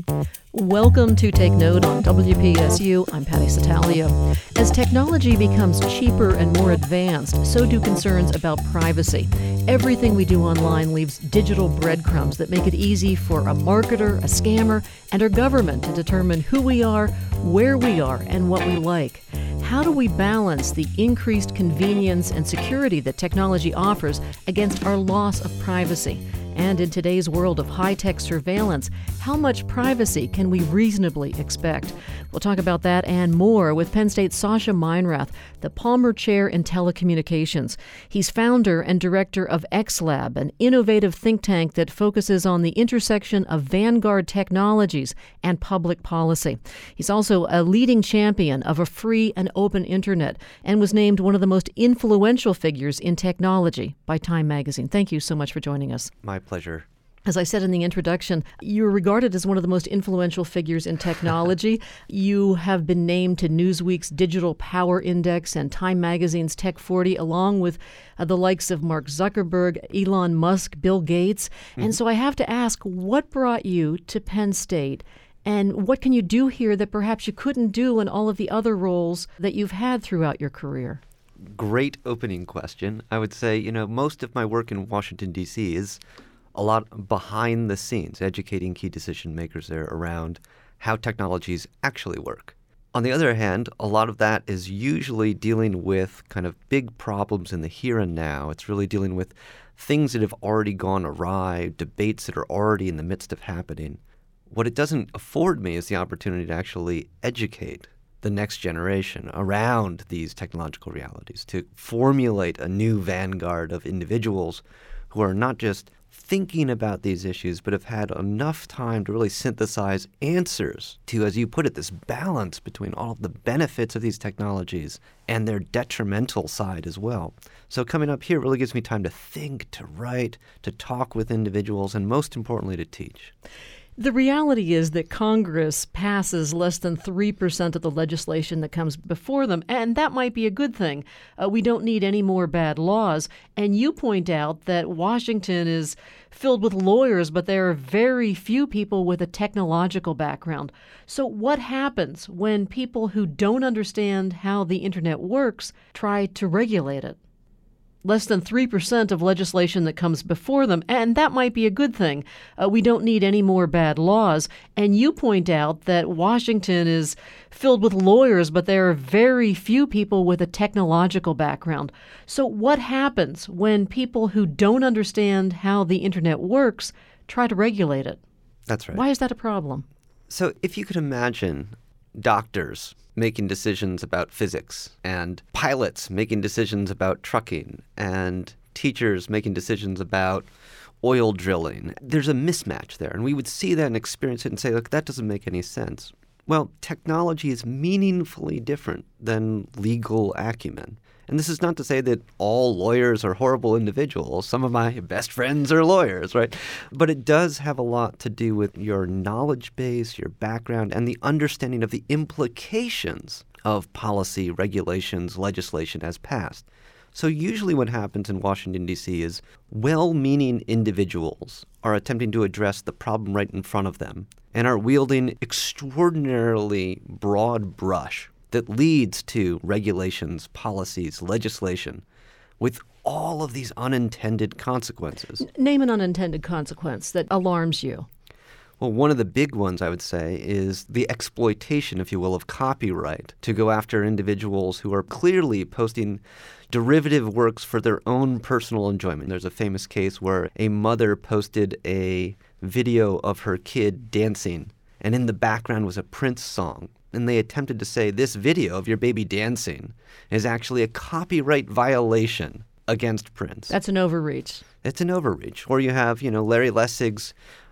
Welcome to Take Note on WPSU. I'm Patty Satalia. As technology becomes cheaper and more advanced, so do concerns about privacy. Everything we do online leaves digital breadcrumbs that make it easy for a marketer, a scammer, and our government to determine who we are, where we are, and what we like. How do we balance the increased convenience and security that technology offers against our loss of privacy? And in today's world of high-tech surveillance, how much privacy can we reasonably expect? We'll talk about that and more with Penn State's Sascha Meinrath, the Palmer Chair in Telecommunications. He's founder and director of XLab, an innovative think tank that focuses on the intersection of vanguard technologies and public policy. He's also a leading champion of a free and open internet and was named one of the most influential figures in technology by Time magazine. Thank you so much for joining us. My pleasure. As I said in the introduction, you're regarded as one of the most influential figures in technology. You have been named to Newsweek's Digital Power Index and Time Magazine's Tech 40, along with the likes of Mark Zuckerberg, Elon Musk, Bill Gates. And so I have to ask, what brought you to Penn State? And what can you do here that perhaps you couldn't do in all of the other roles that you've had throughout your career? Great opening question. I would say, most of my work in Washington, D.C. is a lot behind the scenes, educating key decision makers there around how technologies actually work. On the other hand, a lot of that is usually dealing with kind of big problems in the here and now. It's really dealing with things that have already gone awry, debates that are already in the midst of happening. What it doesn't afford me is the opportunity to actually educate the next generation around these technological realities, to formulate a new vanguard of individuals who are not just thinking about these issues, but have had enough time to really synthesize answers to, as you put it, this balance between all of the benefits of these technologies and their detrimental side as well. So coming up here really gives me time to think, to write, to talk with individuals, and most importantly, to teach. The reality is that Congress passes less than 3% of the legislation that comes before them, and that might be a good thing. We don't need any more bad laws. And you point out that Washington is filled with lawyers, but there are very few people with a technological background. So what happens when people who don't understand how the internet works try to regulate it? Less than 3% of legislation that comes before them, and that might be a good thing. We don't need any more bad laws. And you point out that Washington is filled with lawyers, but there are very few people with a technological background. So what happens when people who don't understand how the internet works try to regulate it? That's right. Why is that a problem? So if you could imagine doctors making decisions about physics, and pilots making decisions about trucking, and teachers making decisions about oil drilling. There's a mismatch there, and we would see that and experience it and say, look, that doesn't make any sense. Well, technology is meaningfully different than legal acumen. And this is not to say that all lawyers are horrible individuals. Some of my best friends are lawyers, right? But it does have a lot to do with your knowledge base, your background, and the understanding of the implications of policy, regulations, legislation as passed. So usually what happens in Washington, D.C. is well-meaning individuals are attempting to address the problem right in front of them and are wielding extraordinarily broad brush that leads to regulations, policies, legislation, with all of these unintended consequences. Name an unintended consequence that alarms you. Well, one of the big ones, I would say, is the exploitation, if you will, of copyright to go after individuals who are clearly posting derivative works for their own personal enjoyment. There's a famous case where a mother posted a video of her kid dancing, and in the background was a Prince song. And they attempted to say this video of your baby dancing is actually a copyright violation against Prince. That's an overreach. It's an overreach. Or you have, Larry Lessig's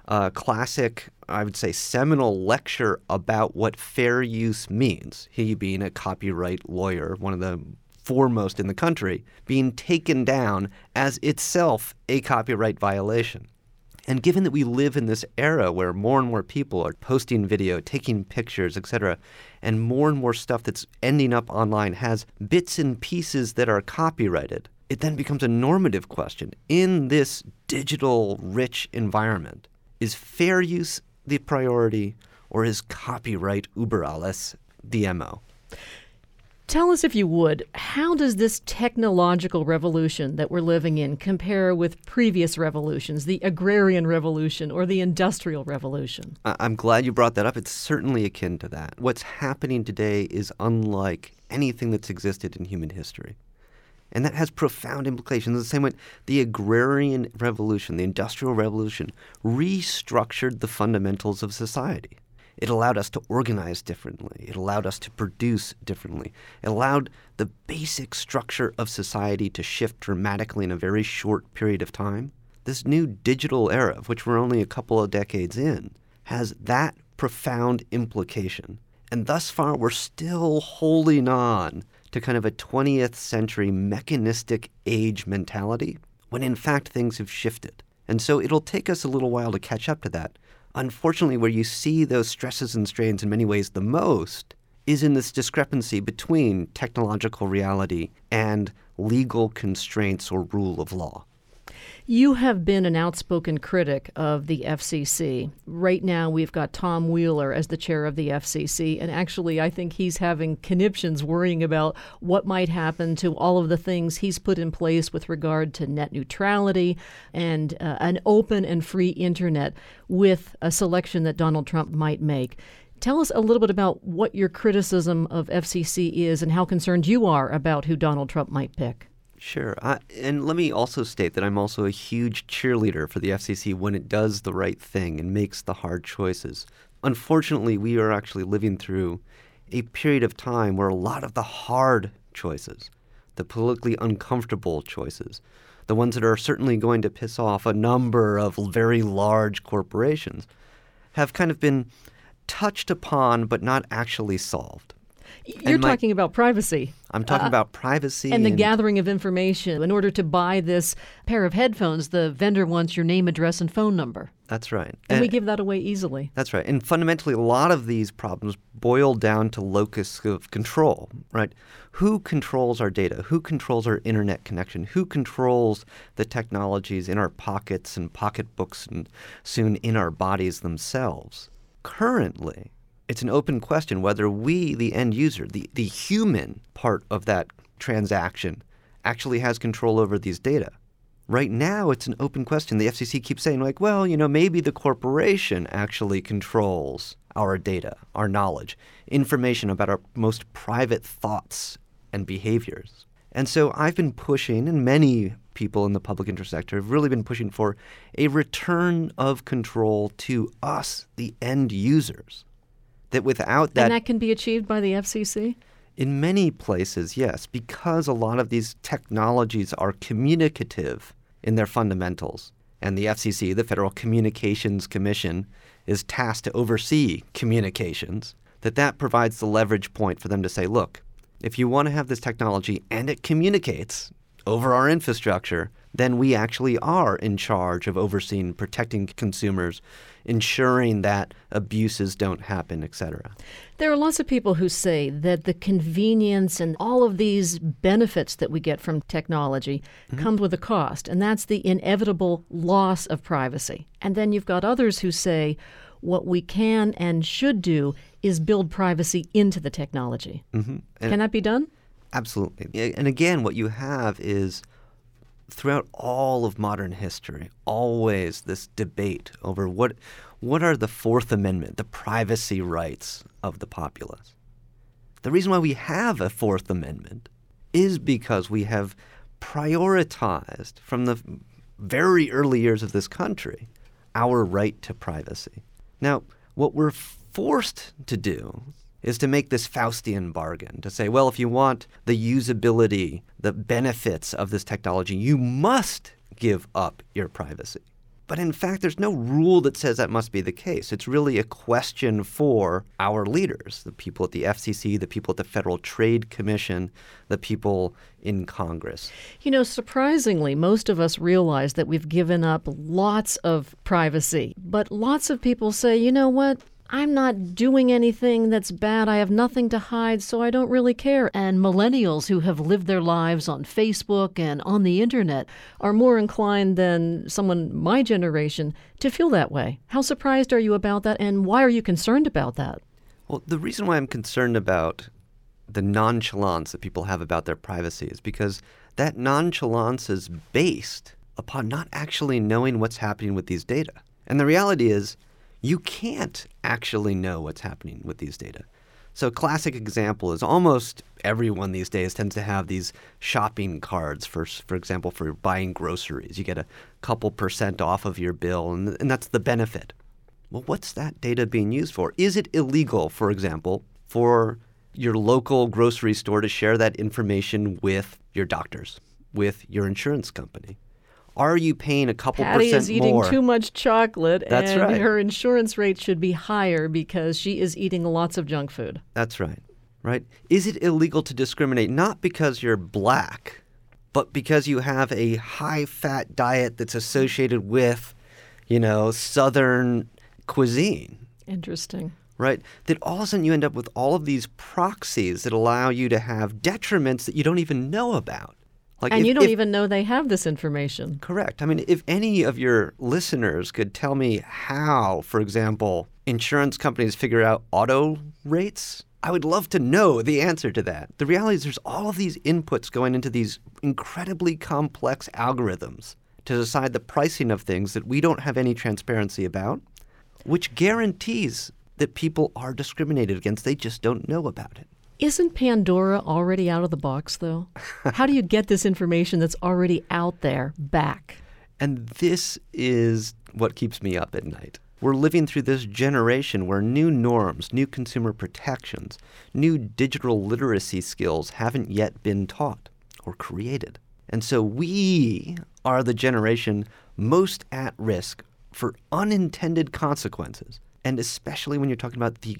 classic, I would say, seminal lecture about what fair use means. He being a copyright lawyer, one of the foremost in the country, being taken down as itself a copyright violation. And given that we live in this era where more and more people are posting video, taking pictures, etc., and more stuff that's ending up online has bits and pieces that are copyrighted, it then becomes a normative question. In this digital rich environment, is fair use the priority, or is copyright über alles the MO? Tell us, if you would, how does this technological revolution that we're living in compare with previous revolutions, the agrarian revolution or the industrial revolution? I'm glad you brought that up. It's certainly akin to that. What's happening today is unlike anything that's existed in human history. And that has profound implications. The same way the agrarian revolution, the industrial revolution, restructured the fundamentals of society. It allowed us to organize differently. It allowed us to produce differently. It allowed the basic structure of society to shift dramatically in a very short period of time. This new digital era, of which we're only a couple of decades in, has that profound implication. And thus far, we're still holding on to kind of a 20th century mechanistic age mentality, when in fact things have shifted. And so it'll take us a little while to catch up to that. Unfortunately, where you see those stresses and strains in many ways the most is in this discrepancy between technological reality and legal constraints or rule of law. You have been an outspoken critic of the FCC. Right now, we've got Tom Wheeler as the chair of the FCC, and actually, I think he's having conniptions worrying about what might happen to all of the things he's put in place with regard to net neutrality and an open and free internet with a selection that Donald Trump might make. Tell us a little bit about what your criticism of FCC is and how concerned you are about who Donald Trump might pick. Sure. And let me also state that I'm also a huge cheerleader for the FCC when it does the right thing and makes the hard choices. Unfortunately, we are actually living through a period of time where a lot of the hard choices, the politically uncomfortable choices, the ones that are certainly going to piss off a number of very large corporations, have kind of been touched upon but not actually solved. You're talking about privacy. I'm talking about privacy. And the gathering of information. In order to buy this pair of headphones, the vendor wants your name, address, and phone number. That's right. And we give that away easily. That's right. And fundamentally, a lot of these problems boil down to locus of control, right? Who controls our data? Who controls our internet connection? Who controls the technologies in our pockets and pocketbooks and soon in our bodies themselves? Currently, it's an open question whether we, the end user, the human part of that transaction, actually has control over these data. Right now, it's an open question. The FCC keeps saying, like, well, maybe the corporation actually controls our data, our knowledge, information about our most private thoughts and behaviors. And so I've been pushing, and many people in the public interest sector have really been pushing for a return of control to us, the end users. That without that... And that can be achieved by the FCC? In many places, yes, because a lot of these technologies are communicative in their fundamentals. And the FCC, the Federal Communications Commission, is tasked to oversee communications, that provides the leverage point for them to say, look, if you want to have this technology and it communicates over our infrastructure, then we actually are in charge of overseeing, protecting consumers, ensuring that abuses don't happen, etc. There are lots of people who say that the convenience and all of these benefits that we get from technology comes with a cost, and that's the inevitable loss of privacy. And then you've got others who say what we can and should do is build privacy into the technology. Can that be done? Absolutely. And again, what you have is throughout all of modern history, always this debate over what are the Fourth Amendment, the privacy rights of the populace. The reason why we have a Fourth Amendment is because we have prioritized from the very early years of this country our right to privacy. Now, what we're forced to do is to make this Faustian bargain, to say, well, if you want the usability, the benefits of this technology, you must give up your privacy. But in fact, there's no rule that says that must be the case. It's really a question for our leaders, the people at the FCC, the people at the Federal Trade Commission, the people in Congress. Surprisingly, most of us realize that we've given up lots of privacy. But lots of people say, you know what? I'm not doing anything that's bad. I have nothing to hide, so I don't really care. And millennials who have lived their lives on Facebook and on the internet are more inclined than someone my generation to feel that way. How surprised are you about that, and why are you concerned about that? Well, the reason why I'm concerned about the nonchalance that people have about their privacy is because that nonchalance is based upon not actually knowing what's happening with these data. And the reality is, you can't actually know what's happening with these data. So a classic example is almost everyone these days tends to have these shopping cards, for example, for buying groceries. You get a couple % off of your bill, and that's the benefit. Well, what's that data being used for? Is it illegal, for example, for your local grocery store to share that information with your doctors, with your insurance company? Are you paying a couple Patty percent is eating more? too much chocolate, That's and right. her insurance rate should be higher because she is eating lots of junk food. That's right. Right? Is it illegal to discriminate not because you're black, but because you have a high-fat diet that's associated with, Southern cuisine? Interesting. Right? That all of a sudden you end up with all of these proxies that allow you to have detriments that you don't even know about. And you don't even know they have this information. Correct. I mean, if any of your listeners could tell me how, for example, insurance companies figure out auto rates, I would love to know the answer to that. The reality is there's all of these inputs going into these incredibly complex algorithms to decide the pricing of things that we don't have any transparency about, which guarantees that people are discriminated against. They just don't know about it. Isn't Pandora already out of the box, though? How do you get this information that's already out there back? And this is what keeps me up at night. We're living through this generation where new norms, new consumer protections, new digital literacy skills haven't yet been taught or created. And so we are the generation most at risk for unintended consequences. And especially when you're talking about the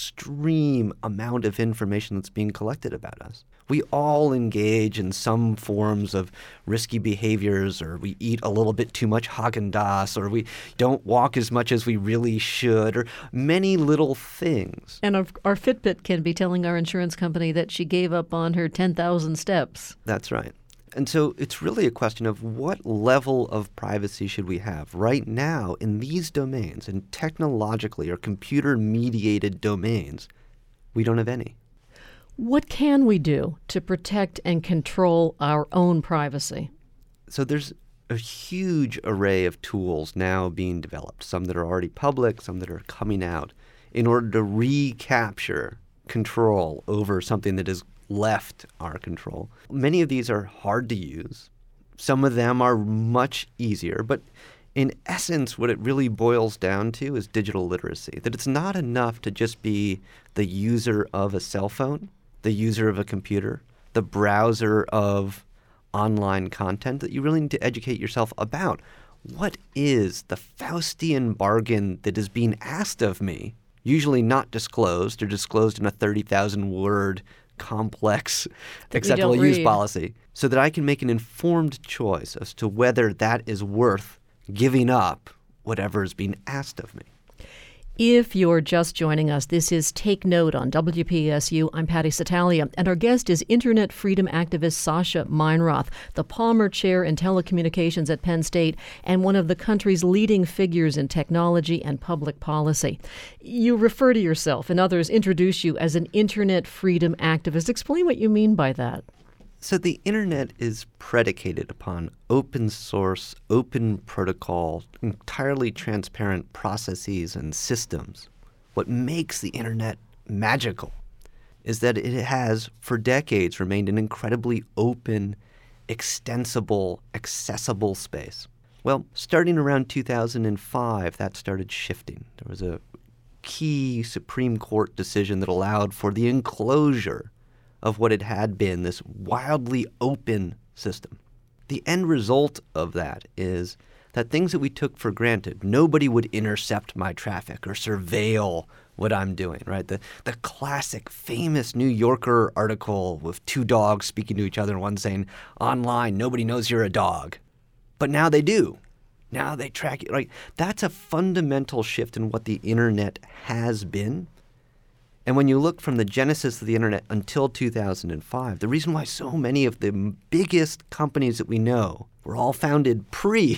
extreme amount of information that's being collected about us. We all engage in some forms of risky behaviors, or we eat a little bit too much Haagen-Dazs, or we don't walk as much as we really should, or many little things. And our Fitbit can be telling our insurance company that she gave up on her 10,000 steps. That's right. And so it's really a question of what level of privacy should we have right now in these domains, in technologically or computer-mediated domains. We don't have any. What can we do to protect and control our own privacy? So there's a huge array of tools now being developed, some that are already public, some that are coming out, in order to recapture control over something that is left our control. Many of these are hard to use. Some of them are much easier, but in essence, what it really boils down to is digital literacy, that it's not enough to just be the user of a cell phone, the user of a computer, the browser of online content, that you really need to educate yourself about. What is the Faustian bargain that is being asked of me, usually not disclosed or disclosed in a 30,000-word complex acceptable use policy, so that I can make an informed choice as to whether that is worth giving up whatever is being asked of me. If you're just joining us, this is Take Note on WPSU. I'm Patty Satalia, and our guest is Internet freedom activist Sasha Meinroth, the Palmer Chair in Telecommunications at Penn State and one of the country's leading figures in technology and public policy. You refer to yourself and others introduce you as an Internet freedom activist. Explain what you mean by that. So the internet is predicated upon open source, open protocol, entirely transparent processes and systems. What makes the internet magical is that it has, for decades, remained an incredibly open, extensible, accessible space. Well, starting around 2005, that started shifting. There was a key Supreme Court decision that allowed for the enclosure of what it had been, this wildly open system. The end result of that is that things that we took for granted, nobody would intercept my traffic or surveil what I'm doing, right? The classic famous New Yorker article with two dogs speaking to each other and one saying, online, nobody knows you're a dog. But now they do. Now they track it. Like, that's a fundamental shift in what the internet has been. And when you look from the genesis of the internet until 2005, the reason why so many of the biggest companies that we know were all founded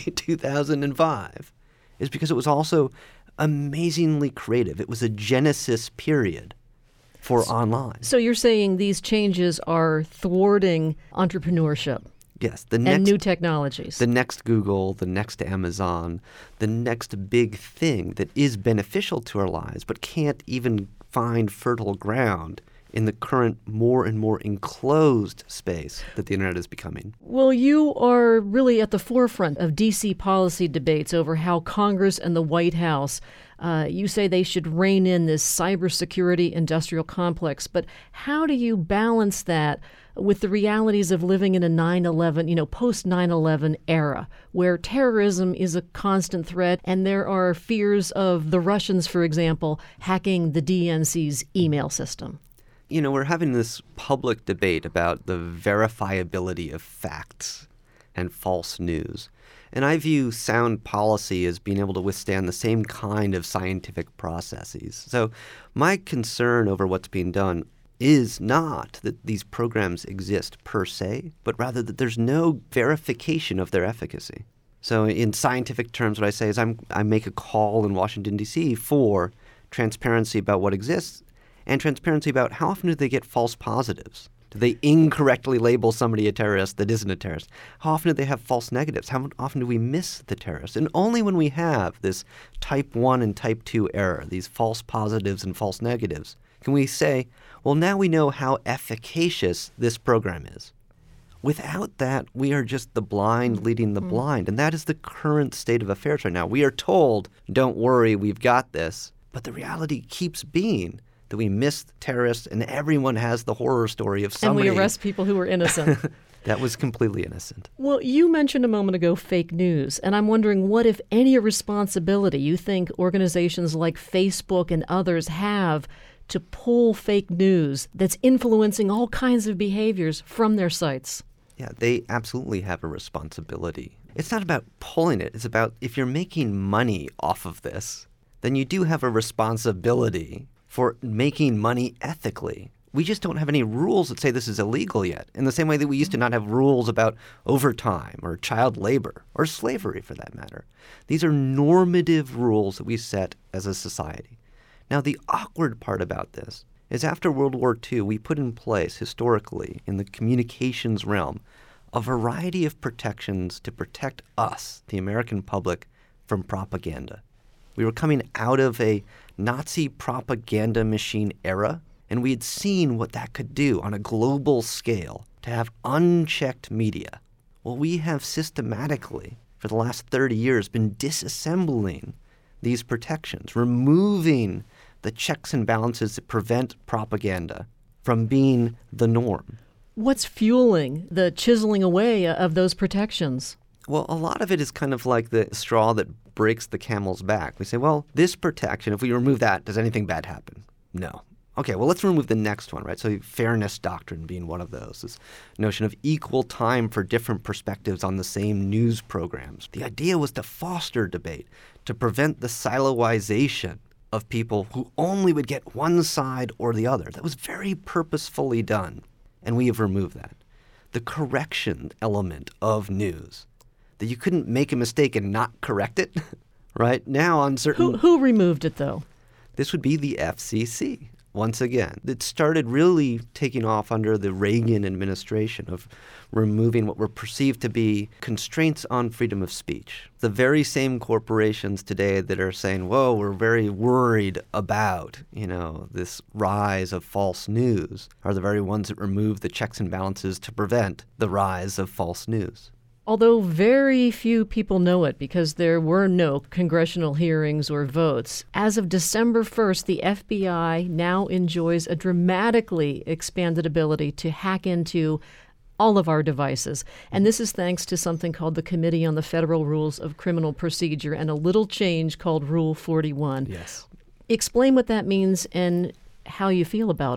pre-2005 is because it was also amazingly creative. It was a genesis period for online. So you're saying these changes are thwarting entrepreneurship? Yes. And new technologies. The next Google, the next Amazon, the next big thing that is beneficial to our lives but can't even find fertile ground in the current more and more enclosed space that the internet is becoming. Well, you are really at the forefront of D.C. policy debates over how Congress and the White House, you say they should rein in this cybersecurity industrial complex. But how do you balance that with the realities of living in a 9/11, post 9/11 era, where terrorism is a constant threat and there are fears of the Russians, for example, hacking the DNC's email system? We're having this public debate about the verifiability of facts and false news. And I view sound policy as being able to withstand the same kind of scientific processes. So my concern over what's being done is not that these programs exist per se, but rather that there's no verification of their efficacy. So in scientific terms, what I say is I make a call in Washington, D.C. for transparency about what exists and transparency about how often do they get false positives. Do they incorrectly label somebody a terrorist that isn't a terrorist? How often do they have false negatives? How often do we miss the terrorist? And only when we have this type 1 and type 2 error, these false positives and false negatives, can we say, well, now we know how efficacious this program is. Without that, we are just the blind leading the blind. And that is the current state of affairs right now. We are told, don't worry, we've got this. But the reality keeps being that we miss terrorists and everyone has the horror story of somebody. And we arrest people who are innocent. That was completely innocent. Well, you mentioned a moment ago fake news, and I'm wondering what, if any, responsibility you think organizations like Facebook and others have to pull fake news that's influencing all kinds of behaviors from their sites. Yeah, they absolutely have a responsibility. It's not about pulling it. It's about if you're making money off of this, then you do have a responsibility for making money ethically. We just don't have any rules that say this is illegal yet, in the same way that we used to not have rules about overtime or child labor or slavery for that matter. These are normative rules that we set as a society. Now, the awkward part about this is after World War II, we put in place historically in the communications realm a variety of protections to protect us, the American public, from propaganda. We were coming out of a Nazi propaganda machine era, and we had seen what that could do on a global scale to have unchecked media. Well, we have systematically, for the last 30 years, been disassembling these protections, removing the checks and balances that prevent propaganda from being the norm. What's fueling the chiseling away of those protections? Well, a lot of it is kind of like the straw that breaks the camel's back. We say, well, this protection, if we remove that, does anything bad happen? No. Okay, well, let's remove the next one, right? So fairness doctrine being one of those, this notion of equal time for different perspectives on the same news programs. The idea was to foster debate, to prevent the siloization of people who only would get one side or the other. That was very purposefully done, and we have removed that. The correction element of news, that you couldn't make a mistake and not correct it, right? Now on certain... Who removed it, though? This would be the FCC. Once again, it started really taking off under the Reagan administration of removing what were perceived to be constraints on freedom of speech. The very same corporations today that are saying, whoa, we're very worried about, this rise of false news are the very ones that remove the checks and balances to prevent the rise of false news. Although very few people know it because there were no congressional hearings or votes, as of December 1st, the FBI now enjoys a dramatically expanded ability to hack into all of our devices. And this is thanks to something called the Committee on the Federal Rules of Criminal Procedure and a little change called Rule 41. Yes. Explain what that means and how you feel about it.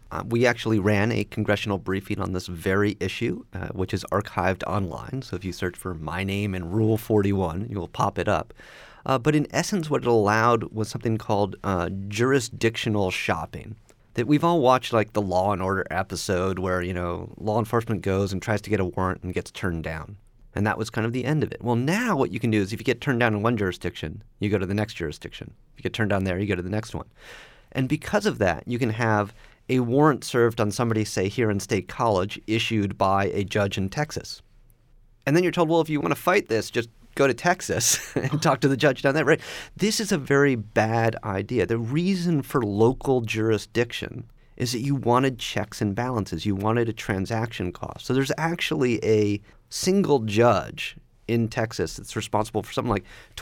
We actually ran a congressional briefing on this very issue, which is archived online. So if you search for my name and Rule 41, you'll pop it up. But in essence, what it allowed was something called jurisdictional shopping. That we've all watched like the Law and Order episode where, law enforcement goes and tries to get a warrant and gets turned down. And that was kind of the end of it. Well, now what you can do is if you get turned down in one jurisdiction, you go to the next jurisdiction. If you get turned down there, you go to the next one. And because of that, you can have a warrant served on somebody, say, here in State College, issued by a judge in Texas. And then you're told, well, if you want to fight this, just go to Texas and talk to the judge down there. Right? This is a very bad idea. The reason for local jurisdiction is that you wanted checks and balances. You wanted a transaction cost. So there's actually a single judge in Texas that's responsible for something like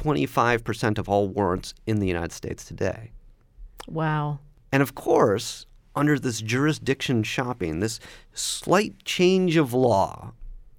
25% of all warrants in the United States today. Wow. And of course, under this jurisdiction shopping, this slight change of law,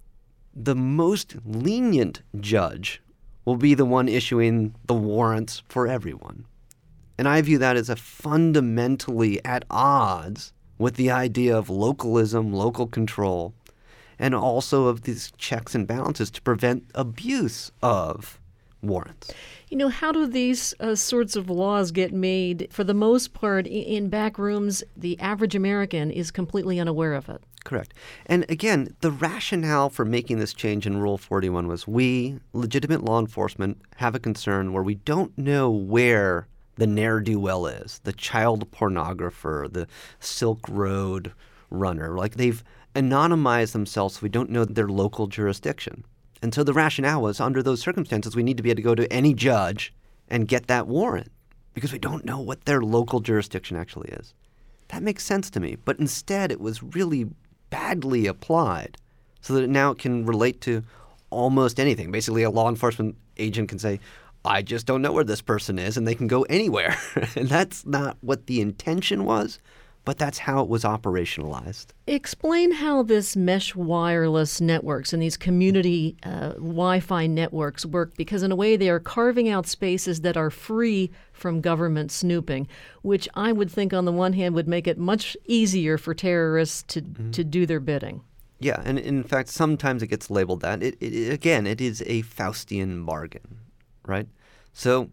the most lenient judge will be the one issuing the warrants for everyone. And I view that as a fundamentally at odds with the idea of localism, local control, and also of these checks and balances to prevent abuse of warrants. How do these sorts of laws get made? For the most part, in back rooms, the average American is completely unaware of it. Correct. And again, the rationale for making this change in Rule 41 was we, legitimate law enforcement, have a concern where we don't know where the ne'er-do-well is, the child pornographer, the Silk Road runner. Like they've anonymized themselves so we don't know their local jurisdiction. And so the rationale was, under those circumstances, we need to be able to go to any judge and get that warrant because we don't know what their local jurisdiction actually is. That makes sense to me. But instead, it was really badly applied so that now it can relate to almost anything. Basically, a law enforcement agent can say, I just don't know where this person is, and they can go anywhere. And that's not what the intention was, but that's how it was operationalized. Explain how this mesh wireless networks and these community Wi-Fi networks work, because in a way they are carving out spaces that are free from government snooping, which I would think on the one hand would make it much easier for terrorists to do their bidding. Yeah, and in fact, sometimes it gets labeled that. It is a Faustian bargain, right? So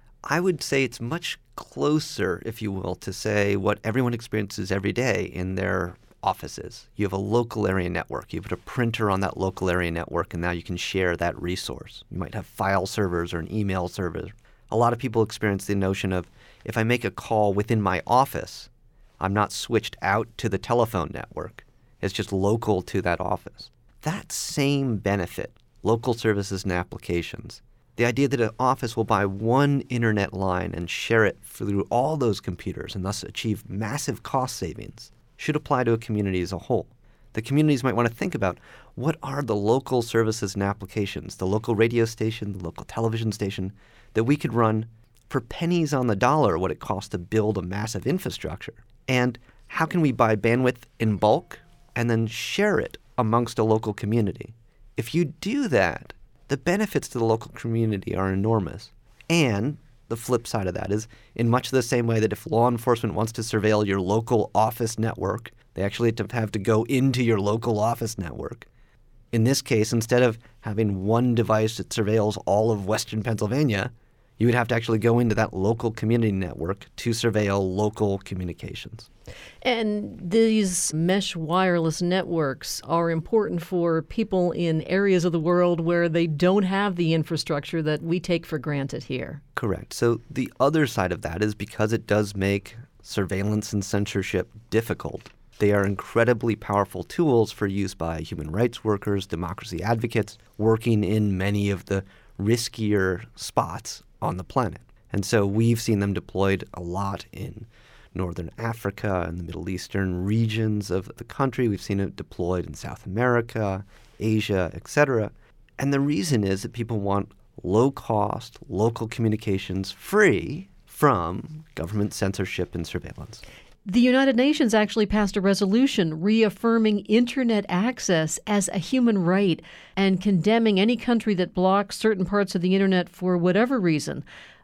I would say it's much closer, if you will, to say what everyone experiences every day in their offices. You have a local area network. You put a printer on that local area network, and now you can share that resource. You might have file servers or an email server. A lot of people experience the notion of, if I make a call within my office, I'm not switched out to the telephone network. It's just local to that office. That same benefit, local services and applications, the idea that an office will buy one internet line and share it through all those computers and thus achieve massive cost savings, should apply to a community as a whole. The communities might want to think about, what are the local services and applications, the local radio station, the local television station, that we could run for pennies on the dollar what it costs to build a massive infrastructure? And how can we buy bandwidth in bulk and then share it amongst a local community? If you do that, the benefits to the local community are enormous. And the flip side of that is, in much the same way that if law enforcement wants to surveil your local office network, they actually have to go into your local office network. In this case, instead of having one device that surveils all of Western Pennsylvania, you would have to actually go into that local community network to surveil local communications. And these mesh wireless networks are important for people in areas of the world where they don't have the infrastructure that we take for granted here. Correct. So the other side of that is, because it does make surveillance and censorship difficult, they are incredibly powerful tools for use by human rights workers, democracy advocates, working in many of the riskier spots on the planet. And so we've seen them deployed a lot in Northern Africa and the Middle Eastern regions of the country. We've seen it deployed in South America, Asia, etc. And the reason is that people want low-cost, local communications free from government censorship and surveillance. The United Nations actually passed a resolution reaffirming internet access as a human right and condemning any country that blocks certain parts of the internet for whatever reason.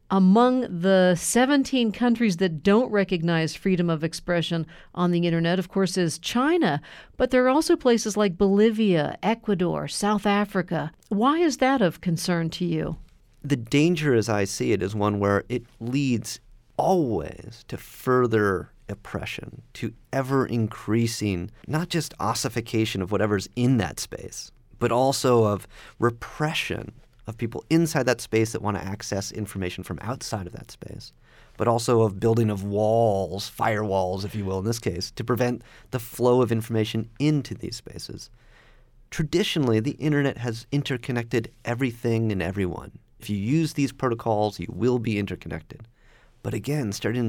Among the 17 countries that don't recognize freedom of expression on the internet, of course, is China. But there are also places like Bolivia, Ecuador, South Africa. Why is that of concern to you? The danger, as I see it, is one where it leads always to further oppression, to ever-increasing, not just ossification of whatever's in that space, but also of repression of people inside that space that want to access information from outside of that space, but also of building of walls, firewalls, if you will, in this case, to prevent the flow of information into these spaces. Traditionally, the internet has interconnected everything and everyone. If you use these protocols, you will be interconnected. But again, starting in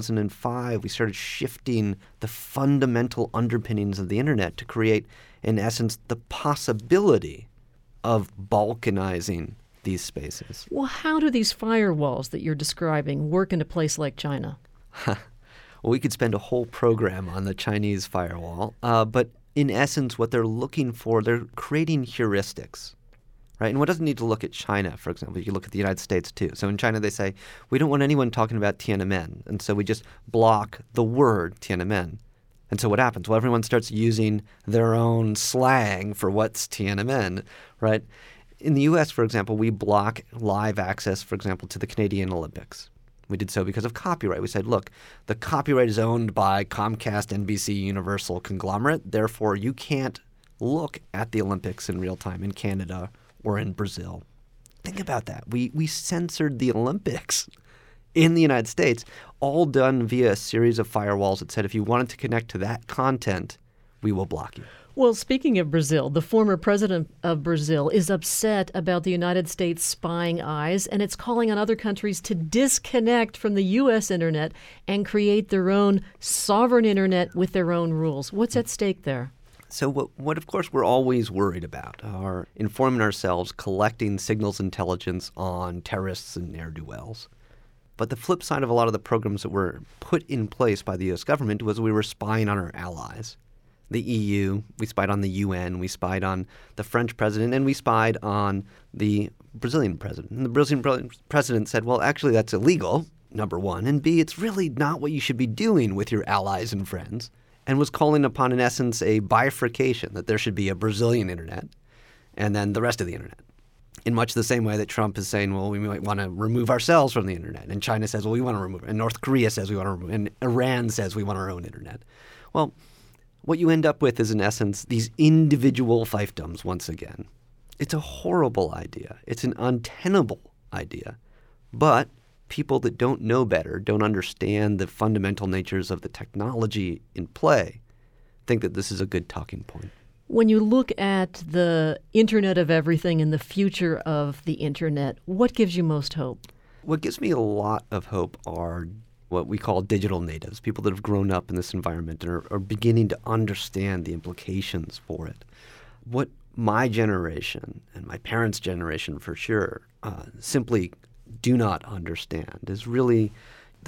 2005, we started shifting the fundamental underpinnings of the internet to create, in essence, the possibility of balkanizing these spaces. Well, how do these firewalls that you're describing work in a place like China? Well, we could spend a whole program on the Chinese firewall, but in essence, what they're looking for, they're creating heuristics, right? And one doesn't need to look at China, for example. You can look at the United States, too. So in China, they say, we don't want anyone talking about Tiananmen, and so we just block the word Tiananmen. And so what happens? Well, everyone starts using their own slang for what's Tiananmen, right? In the U.S., for example, we block live access, for example, to the Canadian Olympics. We did so because of copyright. We said, look, the copyright is owned by Comcast, NBC, Universal conglomerate. Therefore, you can't look at the Olympics in real time in Canada or in Brazil. Think about that. We censored the Olympics in the United States, all done via a series of firewalls that said if you wanted to connect to that content, we will block you. Well, speaking of Brazil, the former president of Brazil is upset about the United States spying eyes, and it's calling on other countries to disconnect from the U.S. internet and create their own sovereign internet with their own rules. What's at stake there? So what of course, we're always worried about are informing ourselves, collecting signals intelligence on terrorists and ne'er-do-wells. But the flip side of a lot of the programs that were put in place by the U.S. government was we were spying on our allies. The EU, we spied on the UN, we spied on the French president, and we spied on the Brazilian president. And the Brazilian president said, well, actually, that's illegal, number one, and B, it's really not what you should be doing with your allies and friends, and was calling upon, in essence, a bifurcation, that there should be a Brazilian internet and then the rest of the internet. In much the same way that Trump is saying, well, we might want to remove ourselves from the internet. And China says, well, we want to remove it. And North Korea says we want to remove it. And Iran says we want our own internet. Well, what you end up with is, in essence, these individual fiefdoms once again. It's a horrible idea. It's an untenable idea. But people that don't know better, don't understand the fundamental natures of the technology in play, think that this is a good talking point. When you look at the Internet of Everything and the future of the Internet, what gives you most hope? What gives me a lot of hope are what we call digital natives, people that have grown up in this environment and are beginning to understand the implications for it. What my generation and my parents' generation for sure simply do not understand is really the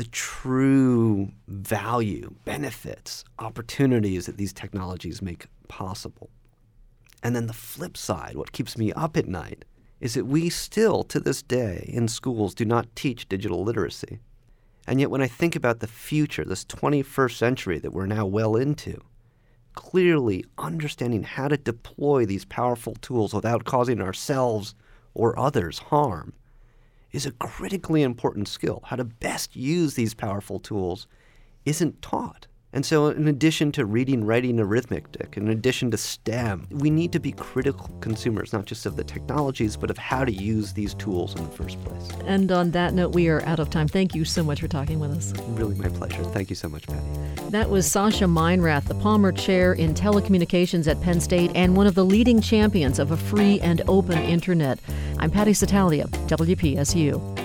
true value, benefits, opportunities that these technologies make possible. And then the flip side, what keeps me up at night, is that we still, to this day, in schools do not teach digital literacy. And yet when I think about the future, this 21st century that we're now well into, clearly understanding how to deploy these powerful tools without causing ourselves or others harm is a critically important skill. How to best use these powerful tools isn't taught. And so in addition to reading, writing, arithmetic, in addition to STEM, we need to be critical consumers, not just of the technologies, but of how to use these tools in the first place. And on that note, we are out of time. Thank you so much for talking with us. Really my pleasure. Thank you so much, Patty. That was Sasha Meinrath, the Palmer Chair in Telecommunications at Penn State and one of the leading champions of a free and open internet. I'm Patty Satalia, WPSU.